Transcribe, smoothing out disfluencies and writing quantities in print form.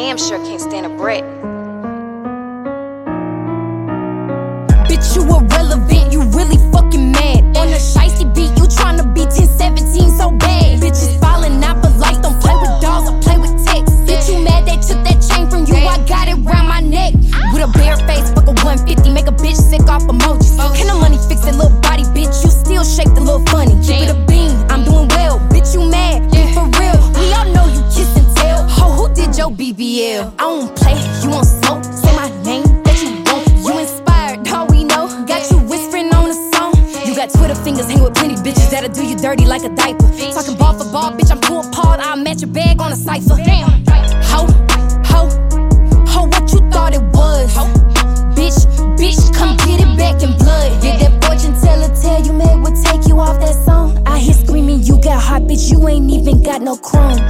damn sure can't stand a Brett. Bitch, you irrelevant, you really fucking mad. On a shiesty beat, you tryna be 10-17 so bad. Bitches falling out for life, don't play with dolls, I play with texts. Bitch, you mad they took that chain from you, I got it round my neck. With a bare face, fuck a 150, make a bitch sick off emojis. Can the money fix that little body, bitch, you still shaped a little funny. Keep it a bean, I'm doing well, bitch, you mad, be for real. We all know you kiss and tell, ho, who did your BBL? I won't play, you won't smoke, say my name, that you won't. You inspired, all we know, got you whispering on a song. You got Twitter fingers, hang with plenty bitches that'll do you dirty like a diaper. Talking ball for ball, bitch, I'm too appalled, I'll match your bag on a cypher. Ho, ho, ho, what you thought it was? Bitch, come get it back in blood. Did that fortune teller tell you Meg would take you off that song? I hear screaming, you got hot, bitch, you ain't even got no chrome.